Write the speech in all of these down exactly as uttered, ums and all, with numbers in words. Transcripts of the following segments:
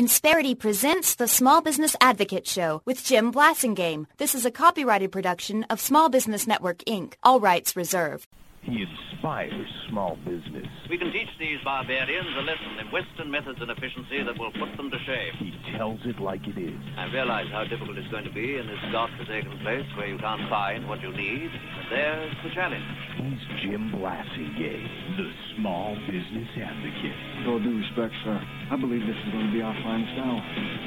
Insperity presents the Small Business Advocate Show with Jim Blasingame. This is a copyrighted production of Small Business Network, Incorporated. All rights reserved. He inspires small business. We can teach these barbarians a lesson in Western methods and efficiency that will put them to shame. He tells it like it is. I realize how difficult it's going to be in this godforsaken place where you can't find what you need. But there's the challenge. He's Jim Blasingame, the Small Business Advocate. With all due respect, sir, I believe this is going to be our finest hour.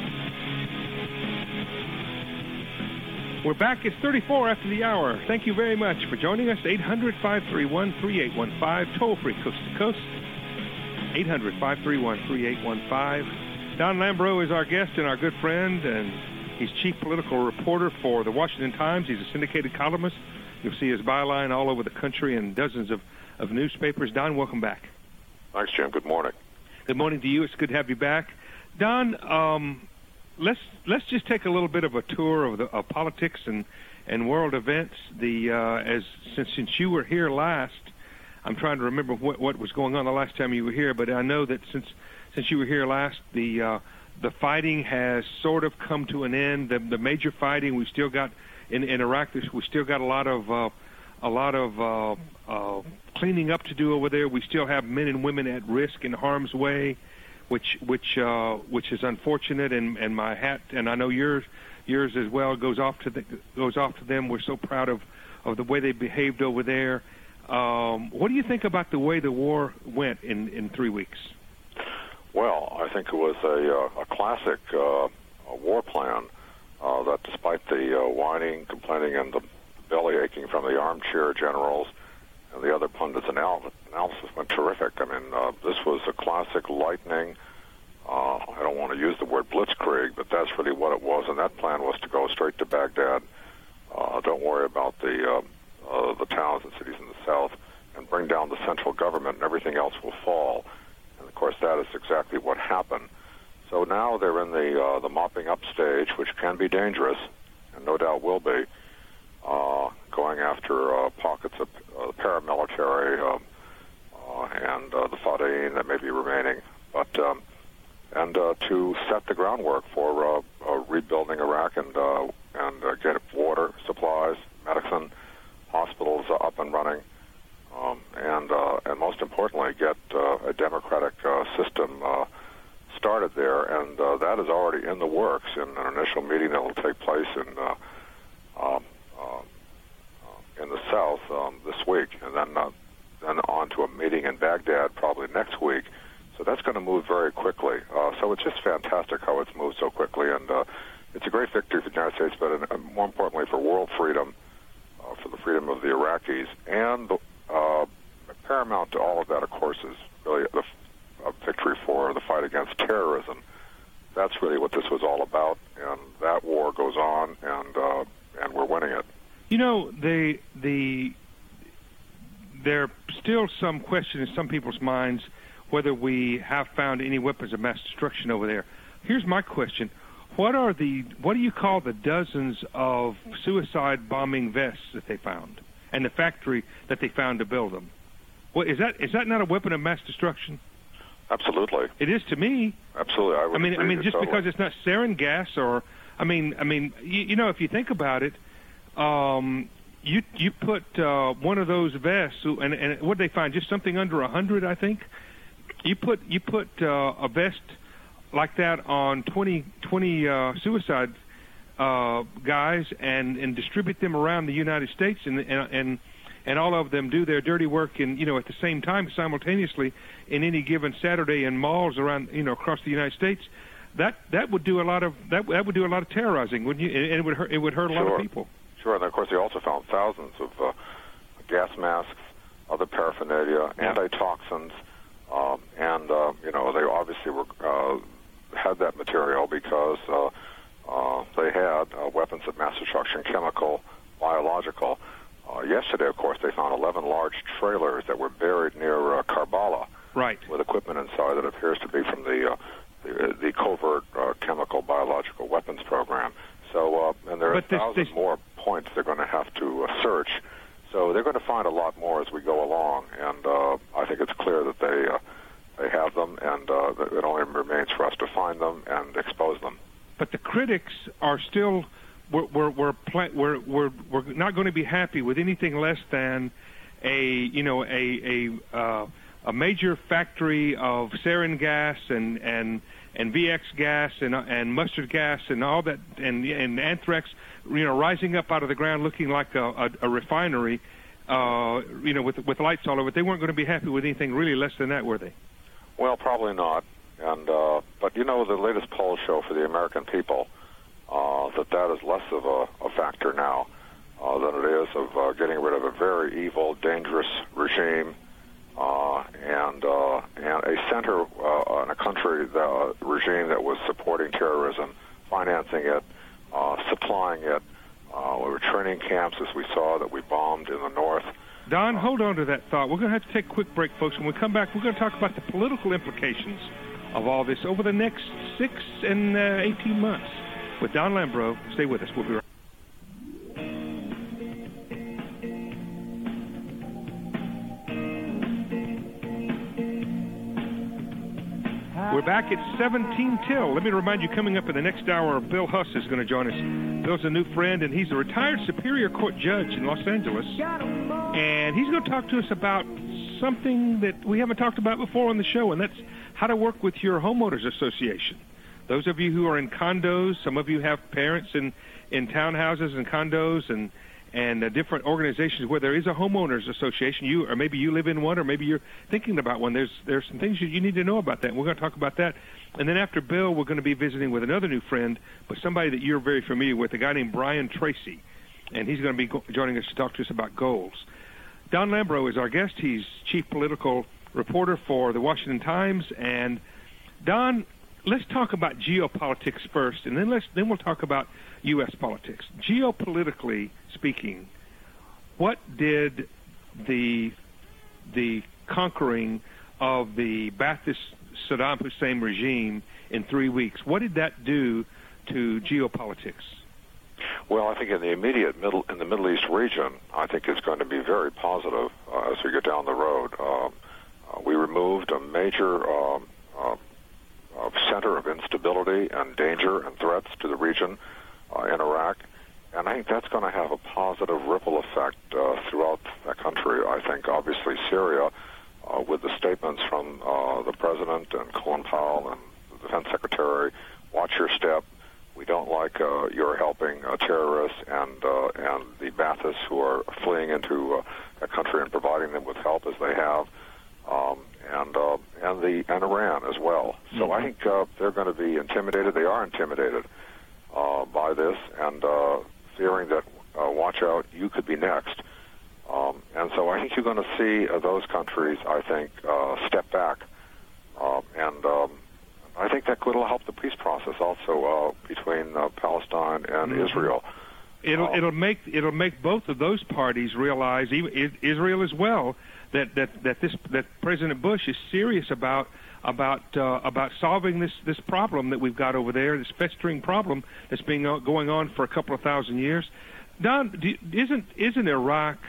We're back. It's thirty-four after the hour. Thank you very much for joining us. eight hundred, five three one, three eight one five, toll-free coast to coast. eight hundred, five three one, three eight one five. Don Lambro is our guest and our good friend, and he's chief political reporter for the Washington Times. He's a syndicated columnist. You'll see his byline all over the country in dozens of, of newspapers. Don, welcome back. Thanks, Jim. Good morning. Good morning to you. It's good to have you back. Don, um... Let's let's just take a little bit of a tour of the of politics and, and world events. The uh, as since since you were here last, I'm trying to remember what, what was going on the last time you were here. But I know that since since you were here last, the uh, the fighting has sort of come to an end. The, the major fighting we still got in, in Iraq. We still got a lot of uh, a lot of uh, uh, cleaning up to do over there. We still have men and women at risk in harm's way, which which uh, which is unfortunate, and, and my hat, and I know yours yours as well, goes off to the, goes off to them. We're so proud of, of the way they behaved over there. Um, what do you think about the way the war went in, in three weeks? Well, I think it was a, uh, a classic uh, a war plan uh, that, despite the uh, whining, complaining, and the belly aching from the armchair generals and the other pundits, analysis, analysis went terrific. I mean, uh, this was a classic lightning. Uh, I don't want to use the word blitzkrieg, but that's really what it was. And that plan was to go straight to Baghdad. Uh, don't worry about the uh, uh, the towns and cities in the south, and bring down the central government, and everything else will fall. And of course, that is exactly what happened. So now they're in the uh, the mopping up stage, which can be dangerous, and no doubt will be. Uh, going after uh, pockets of uh, paramilitary uh, uh, and uh, the Fadain that may be remaining, but um, and uh, to set the groundwork for uh, uh, rebuilding Iraq and uh, and uh, get water supplies, medicine, hospitals uh, up and running, um, and uh, and most importantly, get uh, a democratic uh, system uh, started there, and uh, that is already in the works in an initial meeting that will take place in. Uh, um, Uh, uh, in the south um, this week, and then uh, then on to a meeting in Baghdad probably next week. So that's going to move very quickly. Uh, so it's just fantastic how it's moved so quickly, and uh, it's a great victory for the United States, but uh, more importantly for world freedom, uh, for the freedom of the Iraqis, and the, uh, paramount to all of that, of course, is really the a victory for the fight against terrorism. That's really what this was all about, and that war goes on, and uh, and we're winning it. You know, the the there's still some question in some people's minds whether we have found any weapons of mass destruction over there. Here's my question: What are the what do you call the dozens of suicide bombing vests that they found, and the factory that they found to build them? What is that? Is that not a weapon of mass destruction? Absolutely, it is to me. Absolutely, I would I mean, I mean, just totally. because it's not sarin gas, or I mean, I mean, you, you know, if you think about it, um, you you put uh, one of those vests, and, and what did they find? Just something under a hundred, I think. You put you put uh, a vest like that on twenty, twenty uh, suicide uh, guys, and, and distribute them around the United States, and and. and and all of them do their dirty work in, you know, at the same time, simultaneously, in any given Saturday in malls around, you know, across the United States, that that would do a lot of that that would do a lot of terrorizing, wouldn't you? And it would hurt, it would hurt a sure. lot of people. Sure, and of course they also found thousands of uh, gas masks, other paraphernalia, yeah. antitoxins, um, and uh, you know, they obviously were uh, had that material because uh, uh, they had uh, weapons of mass destruction, chemical, biological. Uh, yesterday, of course, they found eleven large trailers that were buried near uh, Karbala, right, with equipment inside that appears to be from the uh, the, the covert uh, chemical biological weapons program. So, uh, and there are thousands more points they're going to have to uh, search. So they're going to find a lot more as we go along, and uh, I think it's clear that they uh, they have them, and uh, it only remains for us to find them and expose them. But the critics are still we're we're we're pla- we're, we're, we're not going to be happy with anything less than a you know a a uh, a major factory of sarin gas and and and V X gas and and mustard gas and all that and and anthrax, you know, rising up out of the ground looking like a, a, a refinery, uh, you know, with with lights all over it. They weren't going to be happy with anything really less than that, were they? Well, probably not. And uh, but you know, the latest polls show for the American people uh, that that is less of a, a factor now uh, than it is of uh, getting rid of a very evil, dangerous regime uh, and uh, and a center uh, in a country, that, uh, regime that was supporting terrorism, financing it, uh, supplying it. Uh, we were training camps, as we saw, that we bombed in the north. Don, hold on to that thought. We're going to have to take a quick break, folks. When we come back, we're going to talk about the political implications of all this over the next six and uh, eighteen months. With Don Lambro, stay with us. We'll be right back. We're back at seventeen till. Let me remind you, coming up in the next hour, Bill Huss is going to join us. Bill's a new friend, and he's a retired Superior Court judge in Los Angeles. And he's going to talk to us about something that we haven't talked about before on the show, and that's how to work with your homeowners association. Those of you who are in condos, some of you have parents in, in townhouses and condos and and uh, different organizations where there is a homeowners association. You or maybe you live in one, or maybe you're thinking about one. There's there's some things you, you need to know about that. And we're going to talk about that. And then after Bill, we're going to be visiting with another new friend, but somebody that you're very familiar with, a guy named Brian Tracy, and he's going to be go- joining us to talk to us about goals. Don Lambro is our guest. He's chief political reporter for the Washington Times. And Don, let's talk about geopolitics first, and then let's then we'll talk about U S politics. Geopolitically speaking, what did the the conquering of the Ba'athist Saddam Hussein regime in three weeks, what did that do to geopolitics? Well, I think in the immediate middle in the Middle East region, I think it's going to be very positive uh, as we get down the road. Um, uh, we removed a major um, uh, uh, center of instability and danger and threats to the region uh, in Iraq, and I think that's going to have a positive ripple effect uh, throughout that country. I think, obviously, Syria, uh, with the statements from uh, the President and Colin Powell and the Defense Secretary, watch your step. We don't like uh, your helping uh, terrorists and uh, and the Ba'athists who are fleeing into uh, a country and providing them with help as they have, um, and uh, and the and Iran as well. So mm-hmm. I think uh, they're going to be intimidated. They are intimidated uh, by this and uh, fearing that uh, watch out, you could be next. Um, and so I think you're going to see uh, those countries, I think, uh, step back uh, and. Um, I think that could help the peace process also uh, between uh, Palestine and mm-hmm. Israel. It'll um, it'll make it'll make both of those parties realize, even Israel as well, that that, that this that President Bush is serious about about uh, about solving this, this problem that we've got over there, this festering problem that's been uh, going on for a couple of thousand years. Don, do, isn't isn't Iraq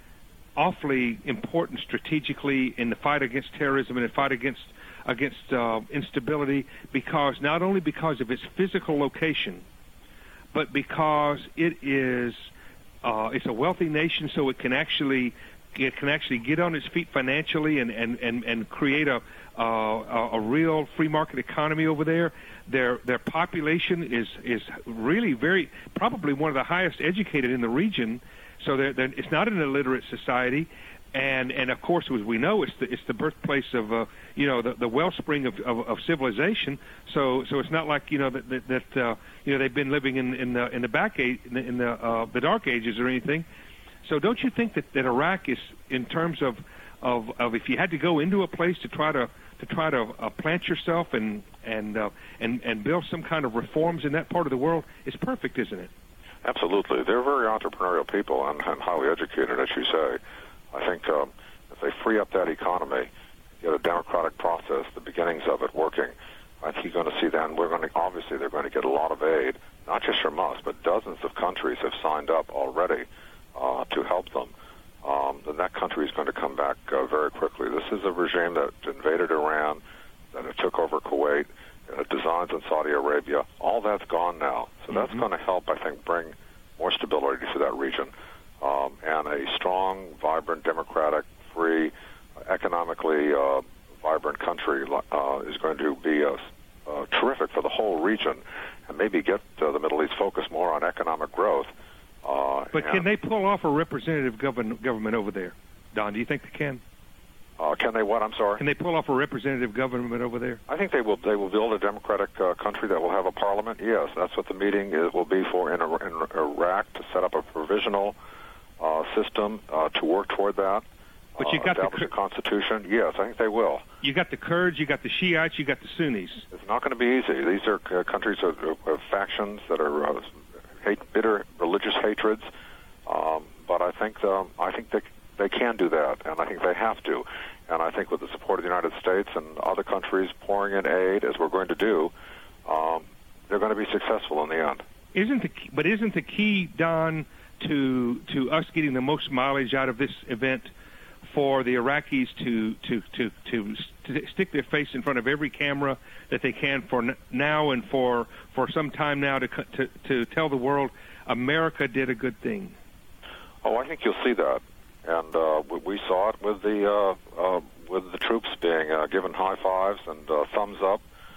awfully important strategically in the fight against terrorism and the fight against against uh, instability, because not only because of its physical location, but because it is uh, it's a wealthy nation, so it can actually it can actually get on its feet financially and and, and, and create a, uh, a real free market economy over there. Their their population is is really very probably one of the highest educated in the region, so they're, they're, it's not an illiterate society. And and of course, as we know, it's the it's the birthplace of uh, you know the, the wellspring of, of, of civilization. So so it's not like you know that that, that uh, you know they've been living in in the in the back age, in the, in the, uh, the dark ages or anything. So don't you think that, that Iraq is, in terms of, of of if you had to go into a place to try to to try to uh, plant yourself and and uh, and and build some kind of reforms in that part of the world, it's perfect, isn't it? Absolutely, they're very entrepreneurial people and, and highly educated, as you say. I think um, if they free up that economy, get a democratic process, the beginnings of it working, I think you're going to see that. And we're going to, obviously, they're going to get a lot of aid, not just from us, but dozens of countries have signed up already uh, to help them. Um, then that country is going to come back uh, very quickly. This is a regime that invaded Iran, that it took over Kuwait, uh, designs in Saudi Arabia. All that's gone now. So mm-hmm. that's going to help, I think, bring more stability to that region. Um, and a strong, vibrant, democratic, free, economically uh, vibrant country uh, is going to be uh, uh, terrific for the whole region, and maybe get uh, the Middle East focused more on economic growth. Uh, but can they pull off a representative govern- government over there, Don? Do you think they can? Uh, can they what? I'm sorry. Can they pull off a representative government over there? I think they will. They will build a democratic uh, country that will have a parliament. Yes, that's what the meeting is, will be for in, in Iraq, to set up a provisional uh, system uh, to work toward that. But you got uh, the a constitution. Yes, I think they will. You got the Kurds, you got the Shiites, you got the Sunnis. It's not going to be easy. These are uh, countries of, of factions that are uh, hate, bitter religious hatreds. Um, but I think um, I think they they can do that, and I think they have to. And I think with the support of the United States and other countries pouring in aid, as we're going to do, um, they're going to be successful in the end. Isn't the key, but isn't the key, Don, to to us getting the most mileage out of this event, for the Iraqis to to, to, to to stick their face in front of every camera that they can for now and for for some time now to to, to tell the world America did a good thing? Oh, I think you'll see that, and uh, we saw it with the uh, uh, with the troops being uh, given high fives and uh, thumbs up.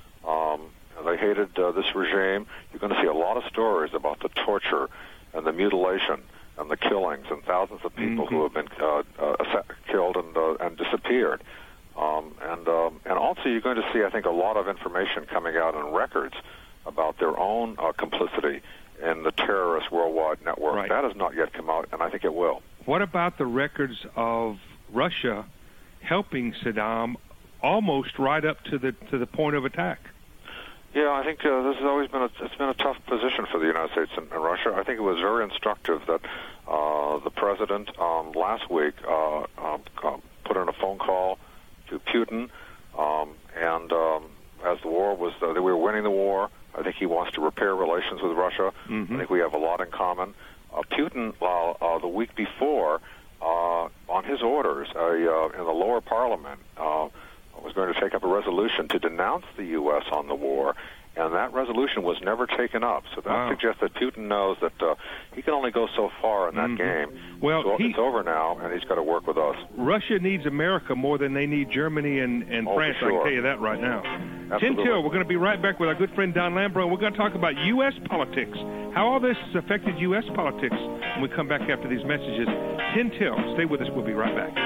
Um, they hated uh, this regime. You're going to see a lot of stories about the torture and the mutilation and the killings and thousands of people mm-hmm. who have been uh, uh, killed and uh, and disappeared. Um, and um, and also you're going to see, I think, a lot of information coming out in records about their own uh, complicity in the terrorist worldwide network. Right. That has not yet come out, and I think it will. What about the records of Russia helping Saddam almost right up to the to the point of attack? Yeah, I think uh, this has always been a, it's been a tough position for the United States and, and Russia. I think it was very instructive that uh, the president um, last week uh, uh, put in a phone call to Putin, um, and um, as the war was, uh, we were winning the war. I think he wants to repair relations with Russia. Mm-hmm. I think we have a lot in common. Uh, Putin, uh, uh, the week before, uh, on his orders, uh, uh, in the lower parliament, uh, was going to take up a resolution to denounce the U S on the war, and that resolution was never taken up. So that wow. suggests that Putin knows that uh, he can only go so far in that mm-hmm. game. Well, so he, it's over now, and he's got to work with us. Russia needs America more than they need Germany and, and oh, France, sure. I can tell you that right now. Absolutely. Tin Till, we're going to be right back with our good friend Don Lambro, and we're going to talk about U S politics, how all this has affected U S politics when we come back after these messages. Tin Till, stay with us. We'll be right back.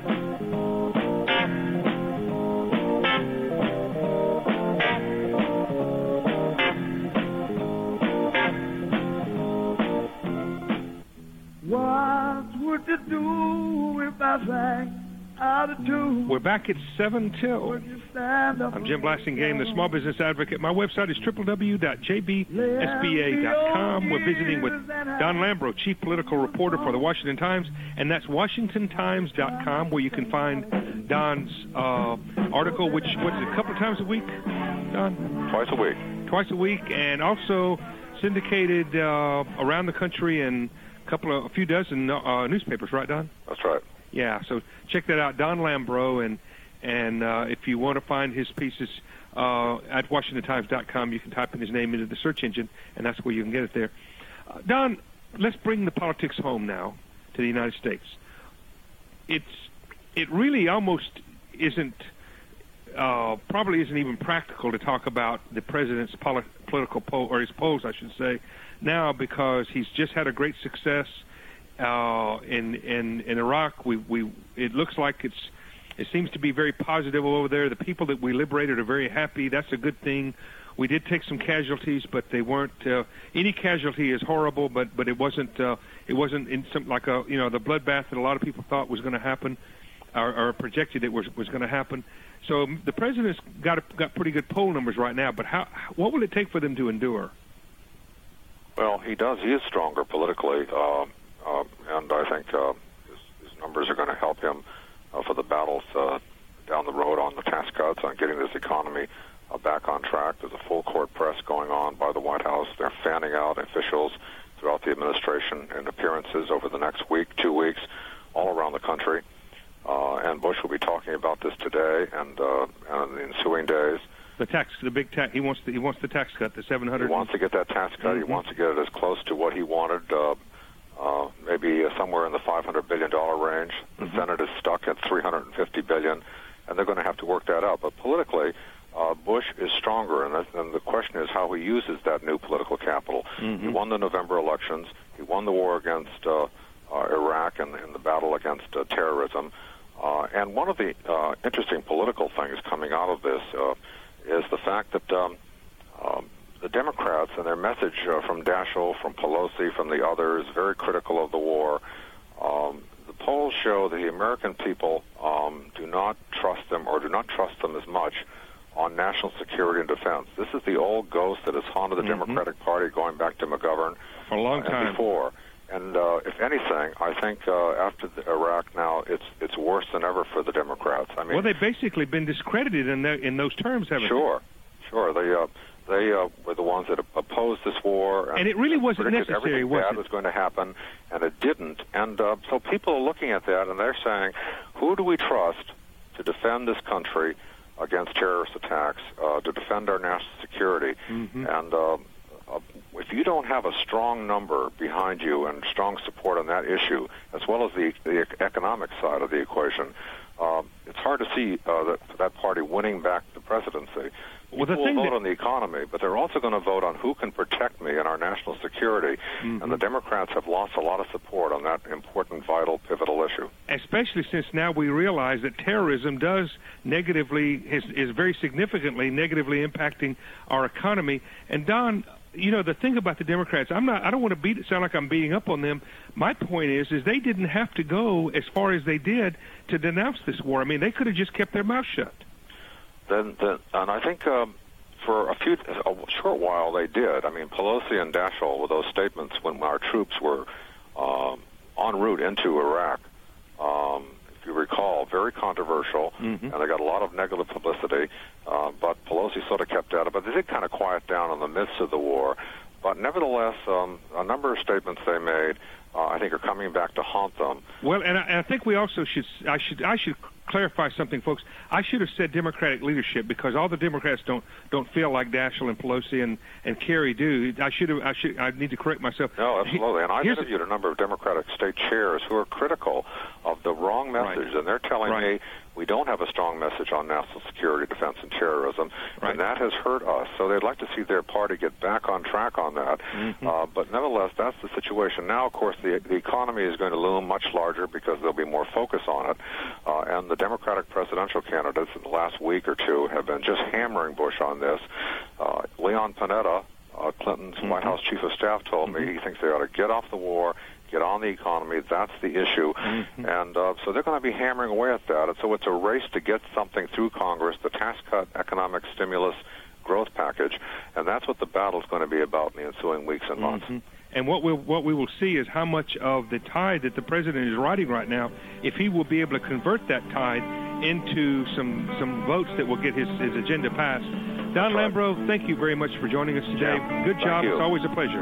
What would you do if I sang out of tune? We're back at seven till. Would you stand up? I'm Jim Blasingame, the Small Business Advocate. My website is w w w dot j b s b a dot com. We're visiting with Don Lambro, Chief Political Reporter for the Washington Times, and that's washington times dot com, where you can find Don's uh, article, which, what's it, a couple of times a week, Don? Twice a week. Twice a week, and also syndicated uh, around the country in a couple of, a few dozen uh, newspapers, right, Don? That's right. Yeah, so check that out, Don Lambro, and and uh, if you want to find his pieces uh, at washington times dot com, you can type in his name into the search engine, and that's where you can get it there. Uh, Don, let's bring the politics home now to the United States. It's it really almost isn't, uh, probably isn't even practical to talk about the president's poli- political poll, or his polls, I should say, now, because he's just had a great success uh, in in in Iraq. We we it looks like it's it seems to be very positive over there. The people that we liberated are very happy. That's a good thing. We did take some casualties, but they weren't. Uh, any casualty is horrible, but but it wasn't. Uh, it wasn't in some like a you know the bloodbath that a lot of people thought was going to happen, or, or projected it was was going to happen. So the president's got a, got pretty good poll numbers right now. But how what will it take for them to endure? Well, he does. He is stronger politically, uh, uh, and I think uh, his, his numbers are going to help him uh, for the battles uh, down the road on the tax cuts, on getting this economy uh, back on track. There's a full court press going on by the White House. They're fanning out officials throughout the administration in appearances over the next week, two weeks, all around the country. uh, and Bush will be talking about this today and, uh, and the ensuing days. The tax, the big tax. He wants the he wants the tax cut, the seven hundred. He wants to get that tax cut. Mm-hmm. He wants to get it as close to what he wanted, uh, uh, maybe uh, somewhere in the five hundred billion dollar range. The mm-hmm. Senate is stuck at three hundred fifty billion dollars, and they're going to have to work that out. But politically, uh, Bush is stronger, and, that, and the question is how he uses that new political capital. Mm-hmm. He won the November elections. He won the war against uh, uh, Iraq and, and the battle against uh, terrorism. Uh, and one of the uh, interesting political things coming out of this uh, is the fact that um, um, the Democrats and their message uh, from Daschle, from Pelosi, from the others, very critical of the war. Um, the polls show that the American people um, do not trust them or do not trust them as much on national security and defense. This is the old ghost that has haunted the mm-hmm. Democratic Party going back to McGovern for a long time. And before. And uh, if anything, I think uh, after the Iraq now, it's it's worse than ever for the Democrats. I mean, well, they've basically been discredited in the, in those terms, haven't sure, they? Sure, sure. They uh, they uh, were the ones that opposed this war, and, and it really wasn't predicted necessary. Everything was bad it? was going to happen, and it didn't. And uh, so people are looking at that, and they're saying, "Who do we trust to defend this country against terrorist attacks, uh, to defend our national security?" Mm-hmm. And uh, uh, if you don't have a strong number behind you and strong support on that issue, as well as the, the economic side of the equation, uh, it's hard to see uh, that, that party winning back the presidency. Well, the People thing will vote that... on the economy, but they're also going to vote on who can protect me and our national security. Mm-hmm. And the Democrats have lost a lot of support on that important, vital, pivotal issue. Especially since now we realize that terrorism does negatively, is, is very significantly negatively impacting our economy. And Don, you know, the thing about the Democrats, I'm not, I don't want to beat it sound like I'm beating up on them. My point is, is they didn't have to go as far as they did to denounce this war. I mean, they could have just kept their mouth shut. Then, then, and I think um, for a few, a short while they did. I mean, Pelosi and Daschle with those statements when our troops were um, en route into Iraq. Um, if you recall, very controversial, mm-hmm. and they got a lot of negative publicity. Uh, but Pelosi sort of kept at it. But they did kind of quiet down in the midst of the war. But nevertheless, um, a number of statements they made, uh, I think, are coming back to haunt them. Well, and I, and I think we also should, I should, I should clarify something, folks. I should have said Democratic leadership because all the Democrats don't don't feel like Daschle and Pelosi and, and Kerry do. I should have, I should, I need to correct myself. No, absolutely. And I've Here's interviewed a number of Democratic state chairs who are critical of the wrong message, right. and they're telling right. me we don't have a strong message on national security, defense, and terrorism, right. and that has hurt us. So they'd like to see their party get back on track on that. Mm-hmm. Uh, but nevertheless, that's the situation. Now, of course, the, the economy is going to loom much larger because there'll be more focus on it. Uh, and the Democratic presidential candidates in the last week or two have been just hammering Bush on this. Uh, Leon Panetta, uh, Clinton's mm-hmm. White House chief of staff, told mm-hmm. me he thinks they ought to get off the war, get on the economy. That's the issue. Mm-hmm. And uh, so they're going to be hammering away at that. And so it's a race to get something through Congress, the tax cut, economic stimulus, growth package. And that's what the battle's going to be about in the ensuing weeks and months. Mm-hmm. And what we'll, what we will see is how much of the tide that the president is riding right now, if he will be able to convert that tide into some, some votes that will get his, his agenda passed. Don right. Lambro, thank you very much for joining us today. Yeah. Good job. Thank you. It's always a pleasure.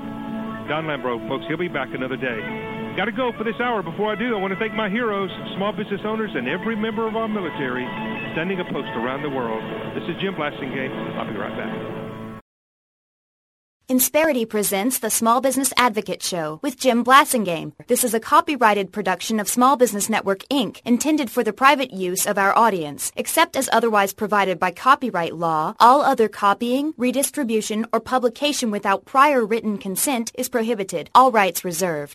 Don Lambro, folks, he'll be back another day. Got to go for this hour. Before I do, I want to thank my heroes, small business owners, and every member of our military standing a post around the world. This is Jim Blasingame. I'll be right back. Insperity presents the Small Business Advocate Show with Jim Blasingame. This is a copyrighted production of Small Business Network, Incorporated, intended for the private use of our audience. Except as otherwise provided by copyright law, all other copying, redistribution, or publication without prior written consent is prohibited. All rights reserved.